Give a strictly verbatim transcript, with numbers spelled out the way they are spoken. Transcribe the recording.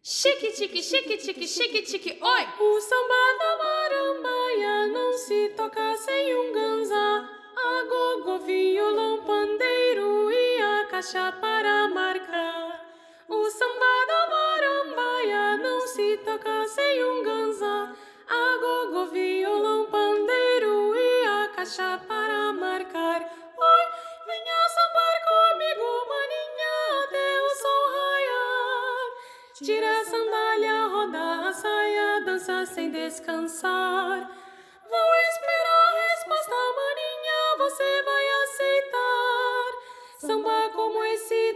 Chique, chique, chique, chique, chique, chique, oi! O samba da marambaia não se toca sem um ganza, agogo, violão, pandeiro e a caixa para marcar. O samba da marambaia não se toca sem um ganza, agogo, violão, pandeiro e a caixa para marcar. Oi, venha sambar comigo, maninha, até o sol raiar. Tira a sandália, roda a saia, dança sem descansar. Vou esperar a resposta, maninha, você vai aceitar. Samba como esse